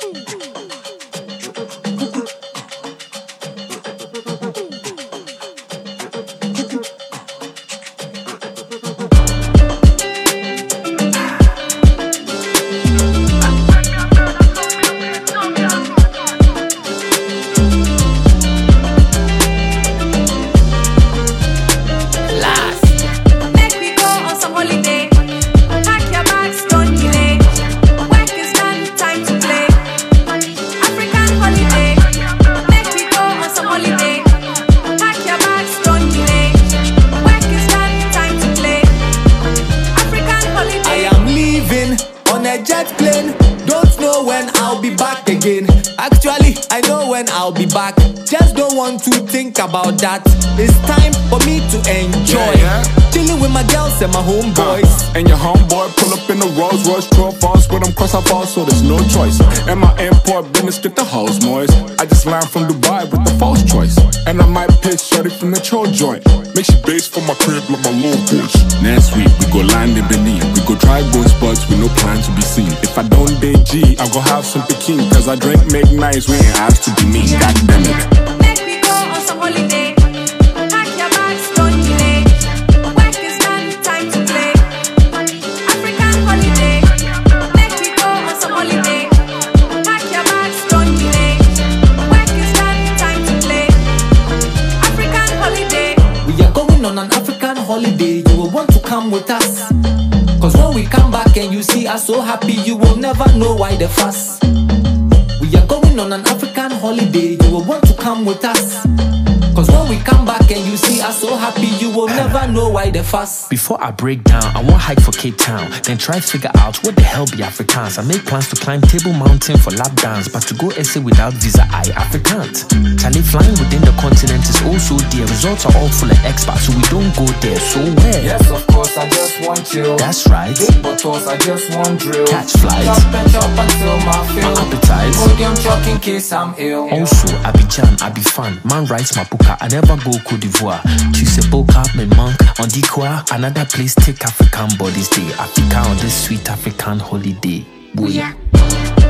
Jet plane, don't know when I'll be back again. Actually, I know when I'll be back. Just don't want to think about that. It's time for me to enjoy. Chilling with my girls and my homeboys. And your homeboy pull up in the Rolls Royce, 12 falls with them cross our balls, so there's no choice. And my import business get the hoes moist. I just landed from Dubai with the false choice. And I might pitch shorty from the troll joint. Make she base for my crib like my little bitch. Next week we go land in Benin. We go try good spots with no plan to be seen. If I don't date G, I go have some Pekin. Cause I drink make nice, we ain't asked to be mean. God damn it. Make we go on some holiday. Pack your bags, don't delay. Work is done, time to play. African holiday. Make we go on some holiday. Pack your bags, don't delay. Work is done, time to play. African holiday. We are going on an African holiday. You will want to come with us. Cause when we come back and you see us so happy, you will never know why the fuss. We are going on an African holiday. You will want to come with us. Cause when we come back and you see us so happy, you will never know why the fuss. Before I break down, I want hike for Cape Town. Then try figure out what the hell be Afrikaans. I make plans to climb Table Mountain for lap dance, but to go essay without visa, I Afrikaans. Charlie, flying within the continent is also dear. Results are all full of expats, so we don't go there. So where? Yes, of course, I just want chill. That's right. Big bottles, I just want drill. Catch flights. Chop and chop until my fill. My appetite. Podium chalk in case I'm ill. Also, Abidjan, I be fun. Man writes my book. I never go Cote d'Ivoire. Tuesday, Boca, me monk. On Dikwa, another place take African bodies day. Africa on this sweet African holiday. Boy. Yeah.